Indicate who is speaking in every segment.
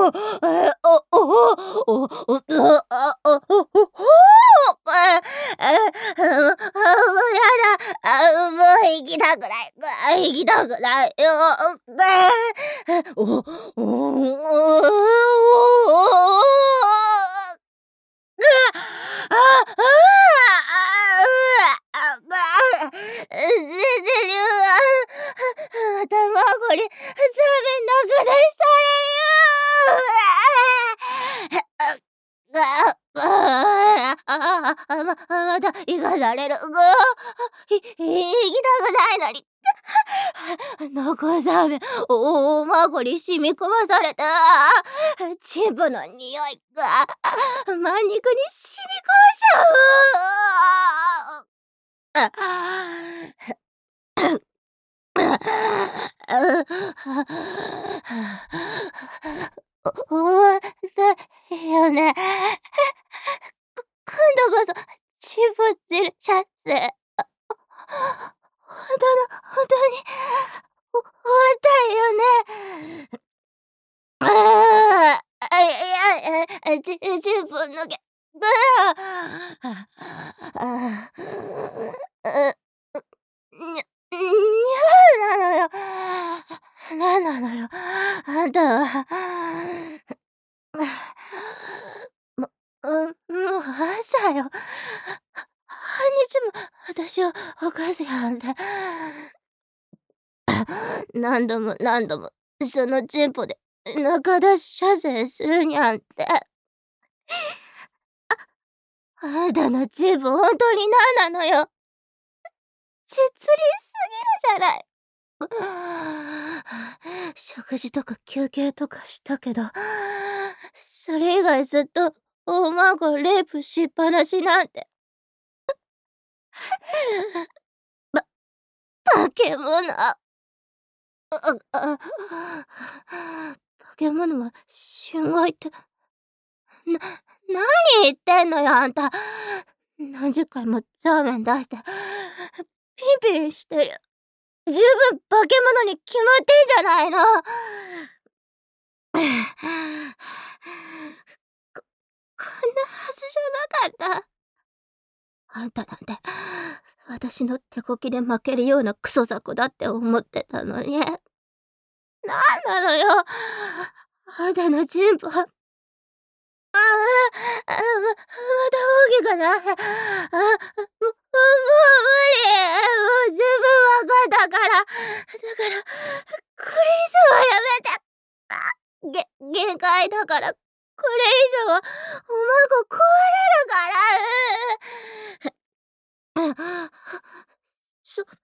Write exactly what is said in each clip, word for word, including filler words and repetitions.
Speaker 1: お、え、お、お、お、お、う、あ、お、ほほほう、え、え、あ、もうやだ、あ、もう行きたくない、あ、行きたくないよ、え、お、お、お、お、うわ、あ、ああ、あ、うわ、あ、まあ、全然りゅうが、またマゴリ、ザーメン中出しされる。あ、ああ、ああ、ままた行かされる。ぐあ、ひ行きたくないのに。中ザーメン、おおマゴリ染み込まされた。チンポの匂いが、まん肉に染み込んじゃう。あおおさよね。今度こそ、チンポ汁シャツ。あ、ほんとのほんとに、お終わったよね。ああ、あ、いや、あ、ちチンポ抜け、ああ、ああ、うにゃにゃなのよ。なんなのよ、あんたは。もうん、もう朝よ。半日も私を起こすやんて。何度も何度もそのチンポで中出し射精するにゃんて。あ、あんたのチンポほんとになんなのよ。実利すぎるじゃない。食事とか休憩とかしたけど、それ以外ずっとおまごレイプしっぱなしなんて。ば化け物。ああ、化け物は春害って。な何言ってんのよあんた。何十回もザーメン出して、ピンピンしてる。十分化け物に決まってんじゃないの。ここんなはずじゃなかった。あんたなんて、私の手こきで負けるようなクソ雑魚だって思ってたのに。なんなのよ、あんたのチンポ。ああ、あ、ままた大きくなあ、もももう無理。もう十分わかったから。だから、これ以上はやめて。あ、げ限界だから、これ以上はおまご壊れるから。う。そそんな、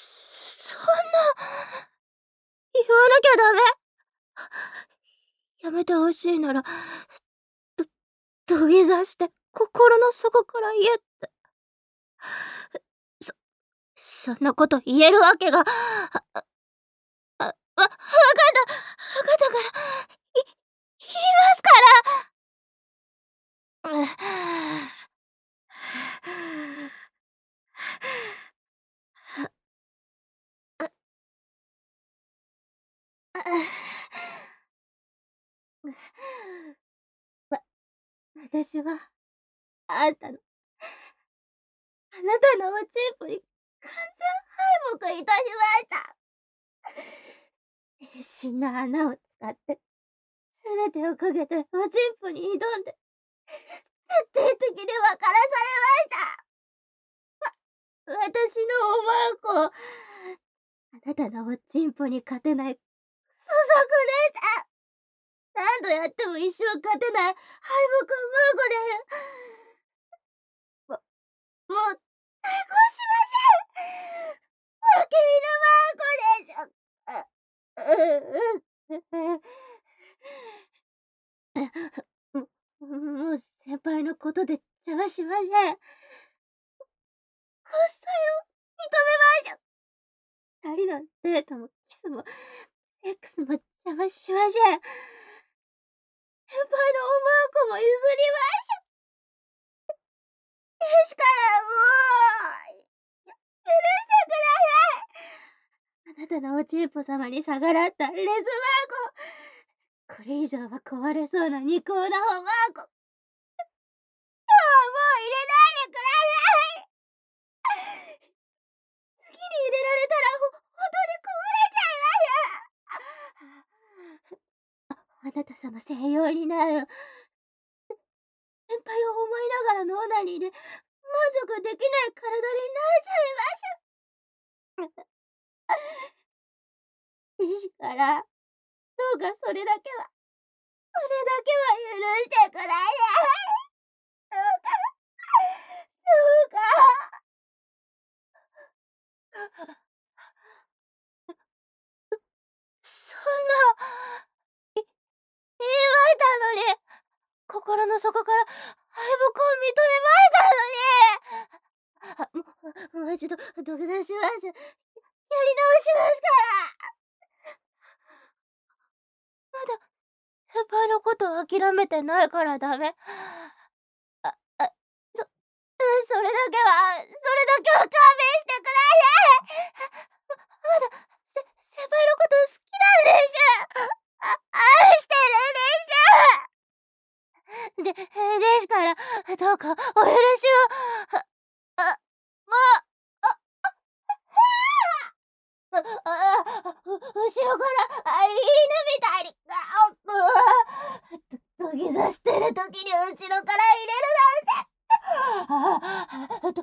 Speaker 1: 言わなきゃダメ。やめてほしいなら、ど土下座して心の底から言えって。そそんなこと言えるわけが、あああ、わわかった。わかったから、い言いますから。あ。あ。わ私は、あんたのあなたのおチンポに完全敗北いたしました。変身の穴を使って、全てをかけておチンポに挑んで、徹底的に分からされました。わ私のおまんこ、あなたのおチンポに勝てない、粗作でした。何度やっても一生勝てない敗北マンゴで。ももう対抗しません。負け犬マンゴでしょ。あ、うう。ももう先輩のことで邪魔しません。喝采を認めましょ。二人のデートもキスもセックスも邪魔しません。先輩のおまんこも譲りましょ。ですからもう、や許してください。あなたのおチンポ様に逆らったレズマンコ、ここれ以上は壊れそうな肉をなおマーコ。もう入れないでください。次に入れられたらほ本当に壊れちゃいます。あ、あなた様専用になる。先輩を思いながらのオナニーで満足できない体になっちゃいます。ですから、どうかそれだけは、それだけは許してください。どうか、どうか。そんな、い言いましたのに、心の底から敗北を認めましたのに。あ、ももう一度土下座します。やり直しますから。まだ先輩のことを諦めてないからダメ。あ、あ、そ、それだけは、それだけは勘弁してください。ま、まだ、せ、先輩のこと好きなんです。あ、愛してるんです。で、ですから、どうかお許しを。あ、あ、もう、あ、あ、あ、あ、う、後ろから、あ、犬みたいに、あ、お、うわ、土下座してる時に後ろから入れるなんて。あ、あ、ど、動物になったみたいです。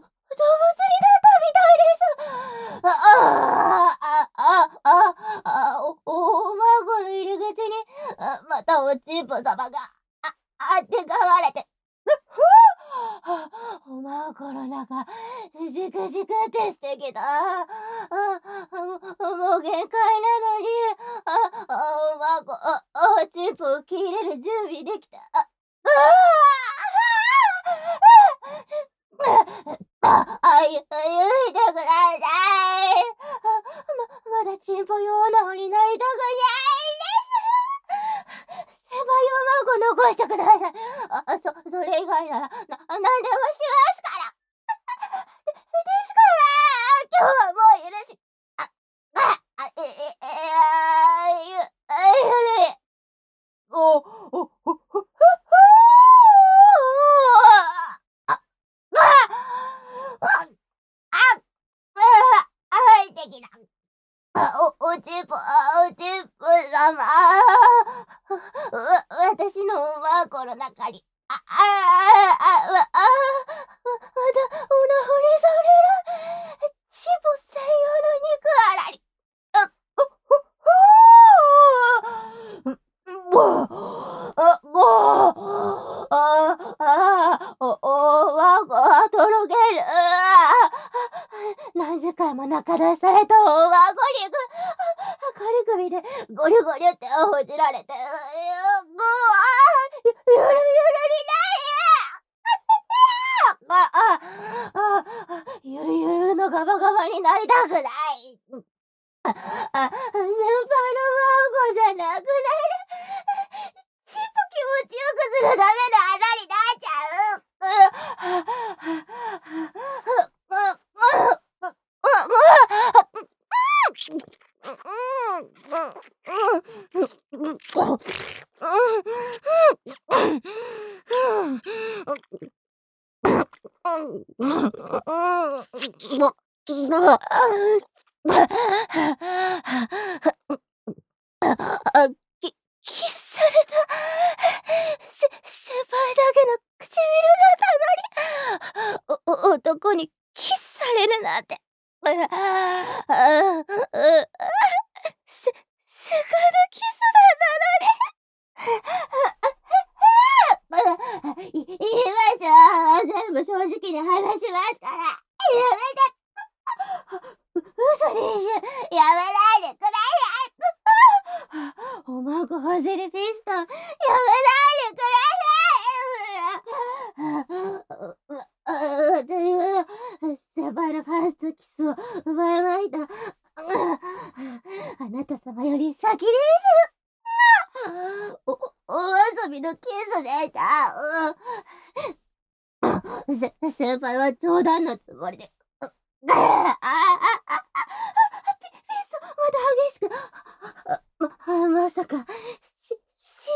Speaker 1: あ、あ、あ、あ、あ、あ、お、おまごの入り口に、あ、またおちんぽ様が、あ、あてがわれて。ふあ、おまごの中、じくじくってしてきた。あ、あ、もう、もう限界なのに、あ、あ、おまご、あ、おちんぽを受け入れる準備できた。あ、うわあ、あ、ゆ、ゆいてください。ま、まだチンポ用なのになりたくないんです。先輩用マーク残してください。あ、そ、それ以外なら、な、なんでもしますから。で、ですから、今日はもう許し、あ、あ、あ、え、え、え、あ、ゆ、あ、ゆるい。お、お、お、ほ、あ、あ、あ、あ、あ、入ってきた。あ、お、おちんぽ、あ、おちんぽ様。わ、私のおまこの中に、あ、あ、あ、あ、わ、あ、ま、まだ、おなほりされる、チンポ専用の肉あらり。あ、ほ、ほ、ほー。もう、あ、もう、あ、あ、お、おまこはとろける。何十回も中出しされたおまこ肉。カリ首でゴリゴリってほじられて、う、う、ゆ、ゆるゆるにない。あ、あ、あ、ゆるゆるのガバガバになりたくない。あ、あ、先輩の孫じゃなくなる。ちっぽ気持ちよくするための穴になっちゃう。あ、きキスされた。せ先輩だけの唇だったのに、おお男にキスされるなんて。ああ、あ、う、せセクハキスだったのに。い言いましょう。全部正直に話しますから。やめて。う、嘘でしょ。やめないでください。おまごほじりピストン、やめないでください。私は先輩のファーストキスを奪いました。あなた様より先です。お、お遊びのキスでした。せ、先輩は冗談のつもりで。ああ、あ、あ、あ、ピ、ピスト、また激しく。ま、まさか、し、真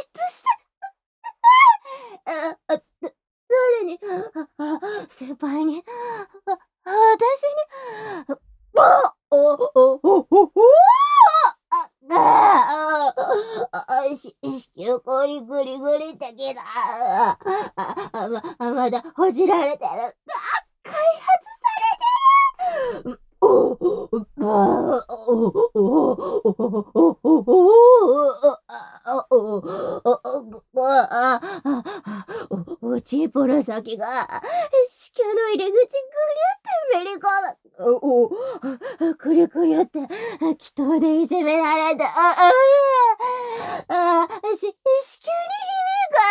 Speaker 1: 先輩に、わ私に、あ、おおおおおあ、ああ、あ、し意識の氷グリグリ的だ。ああ、あ、まあ、まだほじられてる。あ、開発されてる。おお、ああ、おおおおおおおおあ、おお、おお、ああ、おおちぼの先が子宮の入り口ぐりゅってめり込む。おお、あ、くりくりゅって祈祷でいじめられた。ああ、あ、し子宮にひびが。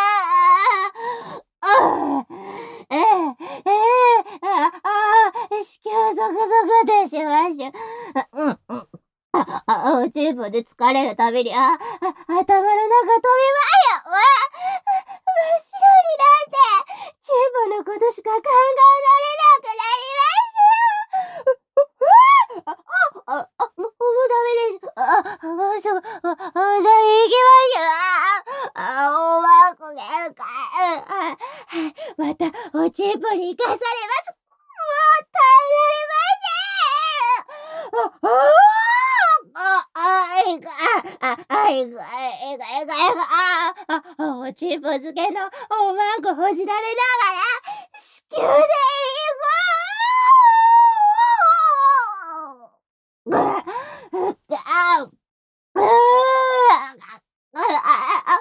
Speaker 1: ああ、ええ、ええ、ああ、子宮ゾクゾクでしましゅ。あ、うんうん。あ、あ、おちんぽで疲れるたびに、あ、あ、頭の中飛びまや。わ、真っ白になって、チンポのことしか考えられなくなりましゅ。あ、あ、あ、もう、もうダメです。あ、あ、もうすぐ、あ、あ、じゃあ行きましょう。あ、あ、おまこげんかい。あ、また、おちんぽに行かされます。もう耐えられません。あ、ああ、あ、いが、あ、あ、いが、いが、いが、いが、あ、あ、あ、おちんぽ漬けのおまんこほじられながら、子宮でいご。ぐ、ぐ、あ、うあ、あ、あ、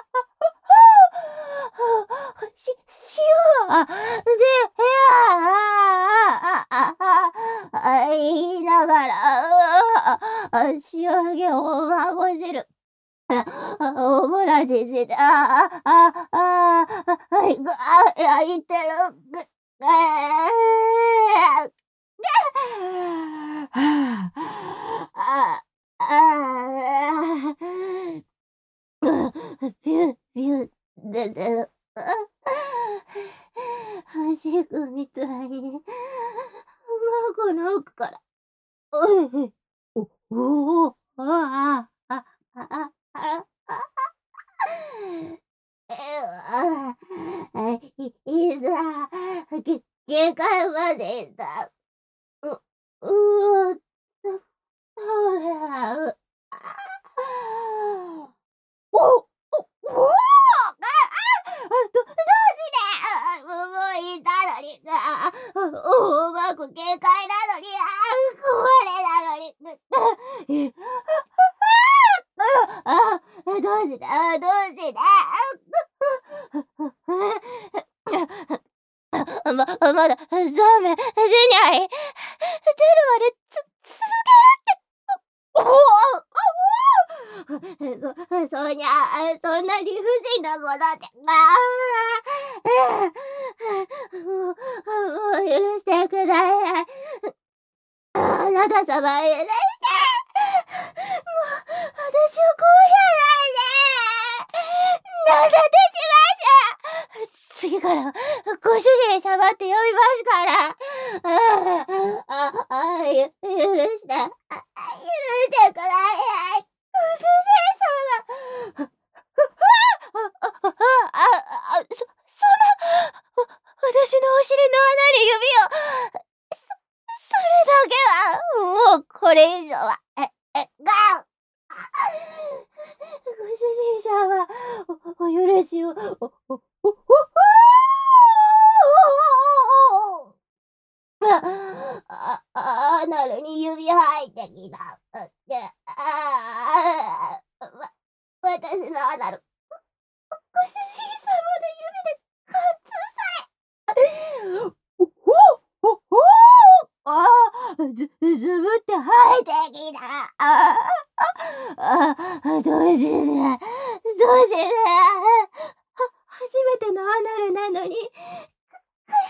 Speaker 1: し塩で、いや、ああ、ああ、あ、言いながら、ああ、塩揚げをまごじる。あ、あ、オムラジジで、ああ、ああ、あ、あいが、焼いてる。ぐ、ああ、ああ、ああ、ピュピュででる。足組みたいに、孫の奥から、おい、お、おお、ああ、あ、あ、あ、あ、えあ、あ、いいざ、げ限界までいた。ううう、そそりゃ、う、あ。おお、おお！あ、あ、どどうしてあ、ももういたのに、あ、おうまく軽快なのに、あ、壊れなのに、え、あ、あ、あ、どうしてあ、どうしてあ、ままだそうめん出ない。出るまでつ続けるって。おお、おお。そそんにゃ、そんな理不尽なことって、ああ、もう、もう許してください。あなた様許して。もう、私をこうやないで。なんだってしましょ。次からご主人様って呼びますから。ああ、ああ、ゆ許して。あ、許してください。ご主人様。ああ、あ、あ、あ、あ、そそんな、わ私のお尻の穴に指を。そそれだけは、もうこれ以上は、え、え、がん。ご主人様、おお許しを、おおおおおお。あ、あ、あ、アナルに指入ってきた。う、で、ああ、わ私のアナル、ご主人様の指で貫通され。おお、おお、ああ、ずずぶって入ってきた。ああ、あ、どうして、どうして、は初めてのアナルなのに、開発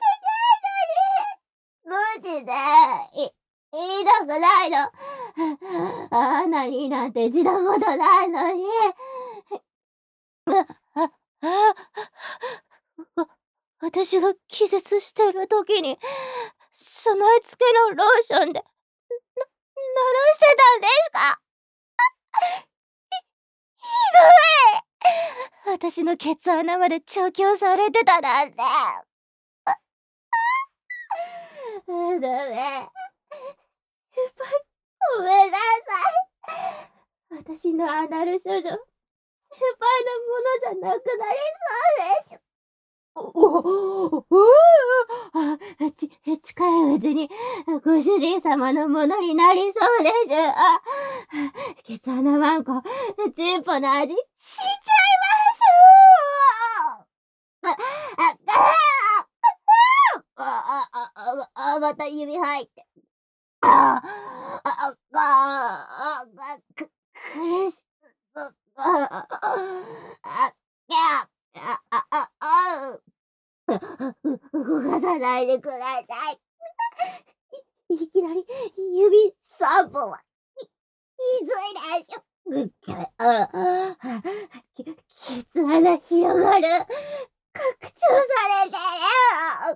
Speaker 1: してないのに、どうして、い言いたくないの。アナになんてしたことないのに。あ、あ、あ、わ私が気絶してる時に、備え付けのローションで、な慣らしてたんですか？ひどい！私のケツ穴まで調教されてたなんて。 ダメ。先輩、ごめんなさい。私のアナル処女、先輩のものじゃなくなりそうです。おおおあ、ち近いうちにご主人様のものになりそうです。あ、ケツ穴ワンコ、チンポの味、しちゃいます。あ、あ、あ、あ、あ、あ、あ、また指入って。ああ、あ、あ、あ、く、苦しい。あ、あ、あ、あ、あ、あ、あ、動かさないでください。い、いきなり指さんぼんはき、きついでしょ。うっあら、き、ケツ穴広がる。拡張されてる。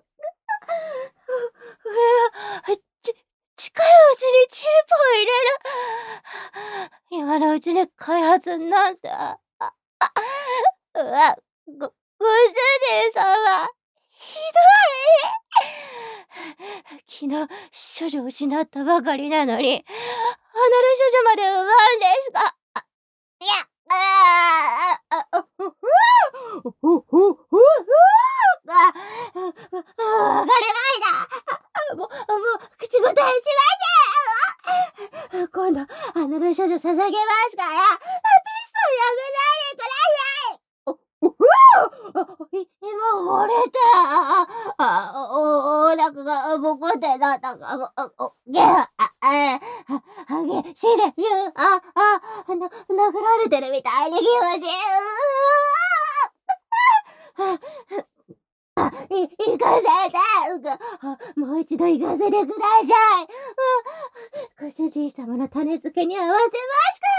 Speaker 1: うわ、ち、近いうちにチンポを入れる。今のうちに開発なんだ。あ、あ、うわ、ご、ご主人様、ひどい。昨日、処女を失ったばかりなのに、アナル処女まで奪うんですか。あ、いや、ああ、あ、あ、ふふふふふふあ、わかりました。もう、もう、口答えしません。今度、アナル処女捧げますから、ピストルやめないでください。お、おふい、今折れた。あ、お、お腹がボコってなったかも。お、お、げあ、あ、激しいで、ゆう、あ、あ、な、殴られてるみたいに気持ちいい。あ、い、行かせて。もう一度行かせてください。ご主人様の種付けに合わせますから。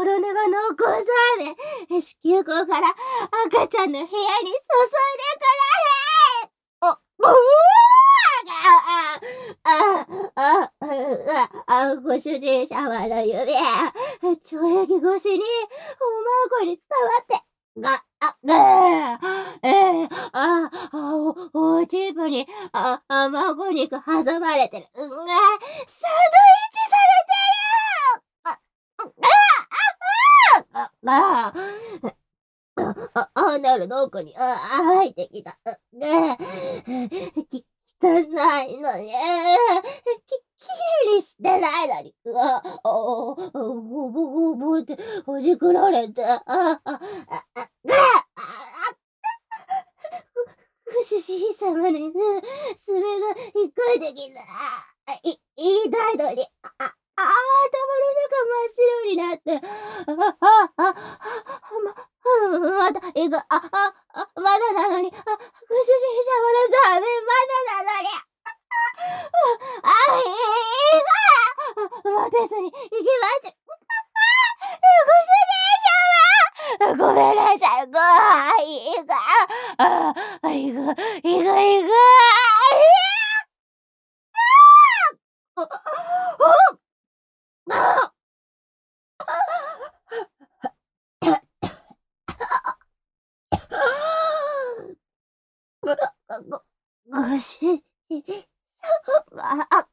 Speaker 1: 泥沼のお子さん、子宮口から赤ちゃんの部屋に注いでください。お、おあ、あ、あ、あ、ご主人様の指、懲役越しにお孫に伝わって、が、あ、が、ええ、あ、あ、お、おチープに、あ、あ、孫肉挟まれてる。うん、が、サンドイッチされてる。あ、あ、あ、あ、あ、アナルの奥に、あ、入ってきた。ねえ、き、汚いのに、き、きれいにしてないのに、うわ、お、ごぼごぼってほじくられて、あ、あ、あ、あ、が、あ、ご主人様に、爪が一回できた。い、言いたいのに、あ、あ、頭の中真っ白になって、あ、あ、あ、あ、ま、まだ、いく、あ、あ、あ、まだなのに、あ、ご主人様のザーメンまだなのに、あ、あ、いいが、待てずに行きます。ご主人様、ごめんなさい、ご、あ、いいが、あ、あ、いく、いく、いく、いく、お、お、あ、ご、ご、ご主人様、あ、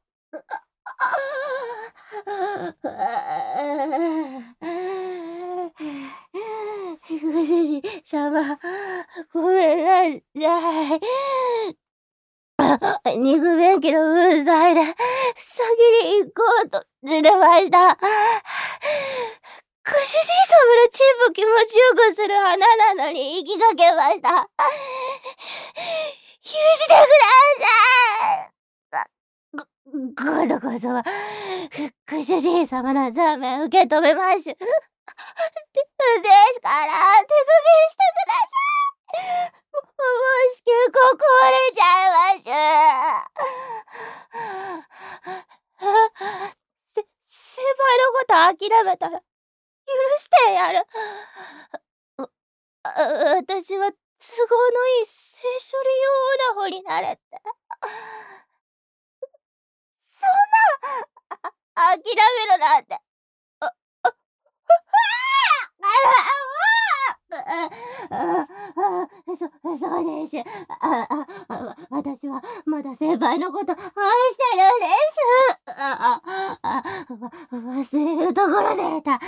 Speaker 1: ご主人様、ごめんなさい。肉便器の運剤で先に行こうとしてました。ご主人様のチンポ気持ちよくする花なのに行きかけました。許してください。ご、今度こそは、ご主人様のザーメン受け止めましゅ。で、ですから、手加減してください。もう子宮口壊れちゃいます。せ、先輩のこと諦めたら、許してやる。あ、あ、私は都合のいい性処理用オナホになれって。そんな、諦めるなんて。あ、あ、ふ、ふあ、ああ、ああ、ああ、そ、そうです。ああ、あ、 私はまだ先輩のこと愛してるんです。ああ、あ、わ忘れるところでた。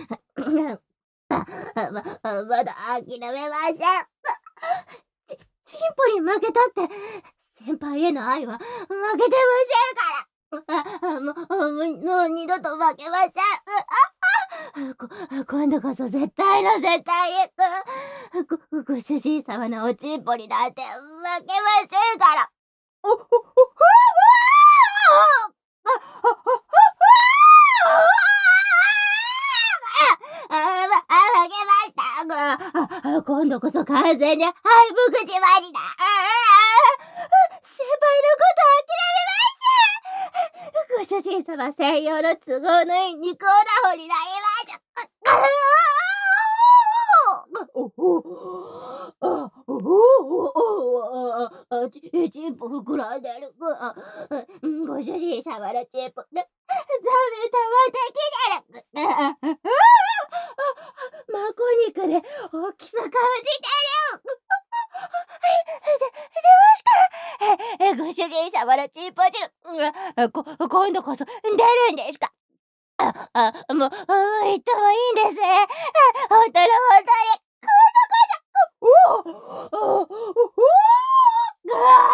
Speaker 1: あ、ままだ諦めません。ちチンポに負けたって、先輩への愛は負けてませんから。ああ、もうもう二度と負けません。あ、こ今度こそ絶対の絶対に、ごご主人様のおちんぽになんて負けませんから。おおおおああ、まあ、負けました。ああ、今度こそ完全に敗北しまりだ。ああ、先輩のこと諦めません。ご主人様専用の都合のいい肉オナホになりましょ。ああ、おお、あ、おお、おお、あ、ちチンポ膨らんでる。あ、ご主人様のチンポ、な、ザメ玉的なる。ああ、マコ肉で大きさ感じてる。出ました。え、ご主人様のチンポ汁、うん、こ今度こそ出るんですか？あ、あ、もう、あ、言ってもいいんですね。ほんとのほんとに、今度こそ、おお、おお、ぐわ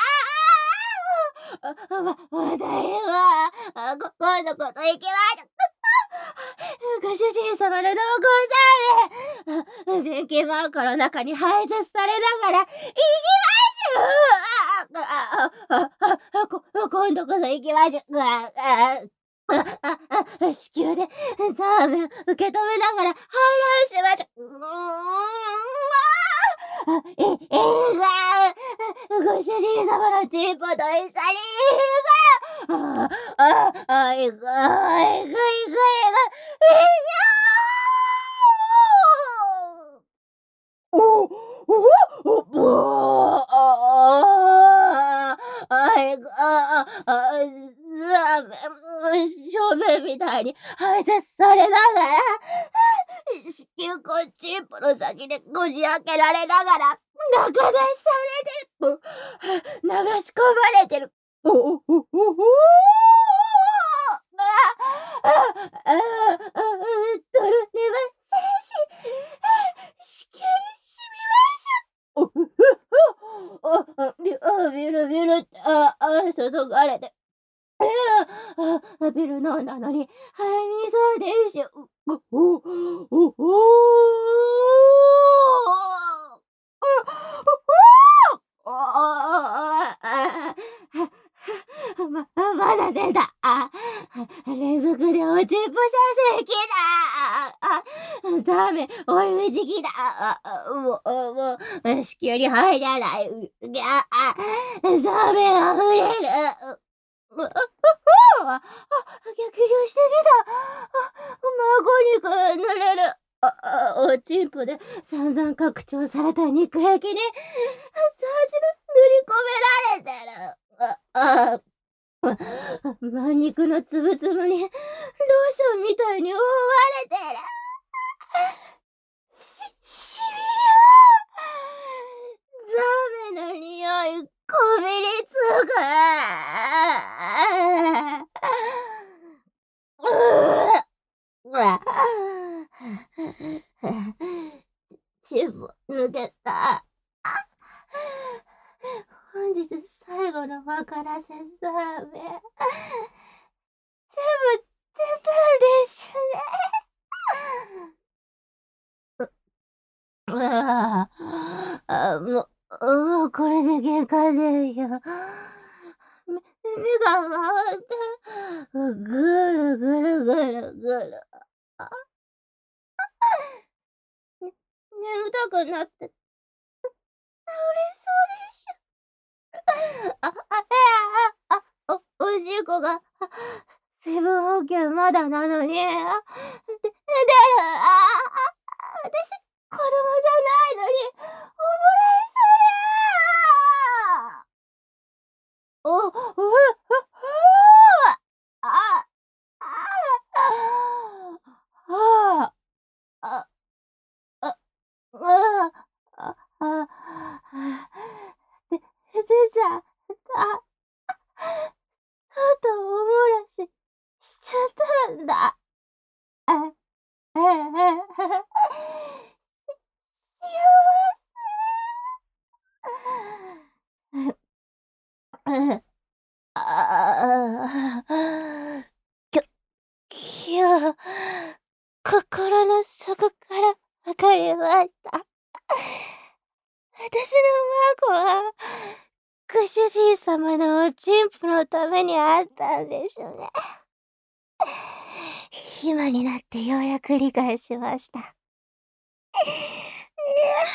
Speaker 1: あ、あ、わ話題は、あ、こ今度こそ行きましょ。ご主人様の濃厚ザーメン、便器マークの中に排泄されながら、行きましょう。あああああ、こ今度こそ行きましょう。あああああ、子宮でザーメン受け止めながら排卵しましょう。うーん、あ、え、えーがご主人様のチンポと一緒にああ、あ、いく、あ、いくいくいく、いくおお、おお、おお、ああ、あいく、ああ、あ、ザーメン、小便みたいに排泄されながら、子宮口チンポの先でこじ開けられながら、中出しされてる。流し込まれてる。おおおおおお。ああ、ああ、ああ、あ、とろねま精子、子宮に染みましょ。おふふふ。あ、あ、びあ、ビールビールって、ああ、注がれて。ええ、あ、ビール飲んだのに腹みそでしょ。おお、おお。おお、ああ、ままだ出た。あ、連続でおちんぽ射精器だ。あ、ダメ、追い打ちきだ。あ、もう、もう、子宮に入らない。うぎゃ、あ、ダメあふれる。あ、あ、あ、逆流してきた。あ、孫肉塗れる。あ、あ、おちんぽで散々拡張された肉壁に、さじ塗り込められてる。あ、あ、ま肉のつぶつぶにローションみたいに覆われてる。し、しびれる。ザーメンの匂い、こびりつく。うわ。チンポ抜けた。本日最後のわからせザーメン。全部出たんですね。うわあ、あ、もう、もうこれで限界ですよ。め目が回って、ぐるぐるぐるぐる。あ、ね眠たくなって、倒れそうでしょ。あ、あ、あ、あ、おおしっこが、水分補給まだなのに、あ、で出る。ああ、私、子供じゃないのに、溺れそう。お、お、ふ、ふあ、あ、あ、あ、あ、あ、あ、あ、で、全然ちゃった。とうとうお漏らししちゃったんだ。あ、ああ、幸せ。うん。ああ、きょきょ心の底から分かりました。私の孫は、ご主人様のおちんぽのためにあったんですね。今になってようやく理解しました。いや。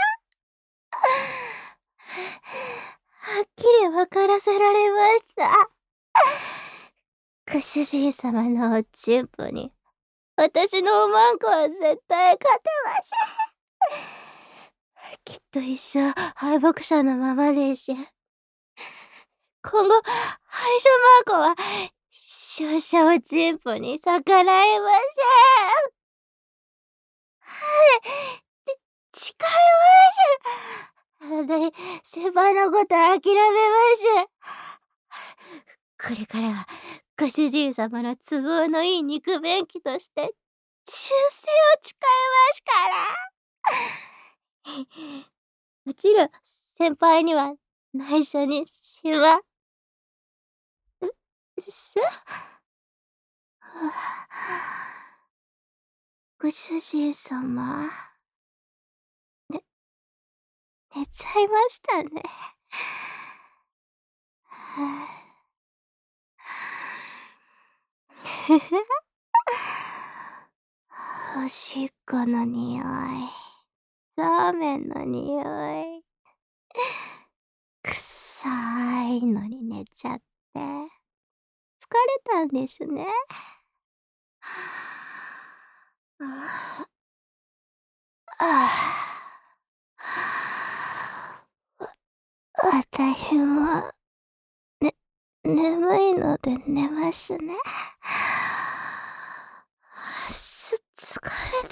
Speaker 1: はっきり分からせられました。ご主人様のおちんぽに、私のおまんこは絶対勝てません。きっと一生敗北者のままでしゅ。今後、敗者まんこは、勝者おちんぽに逆らえません。はい、ち誓います。あたい、先輩のこと諦めます。これからは、ご主人様の都合のいい肉便器として、忠誠を誓いますから。もちろん、先輩には内緒にしまうす。ご主人様。ね寝ちゃいましたね。はあ。おしっこの匂い、ラーメンの匂い。くさいのに寝ちゃって、疲れたんですね。ああ。ああ。わ私も、ね眠いので寝ますね。す疲れ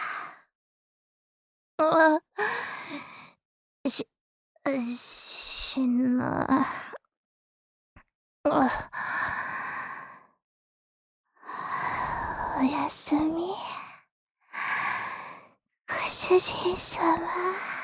Speaker 1: た。ああ。ししなあ。おやすみ。ご主人様。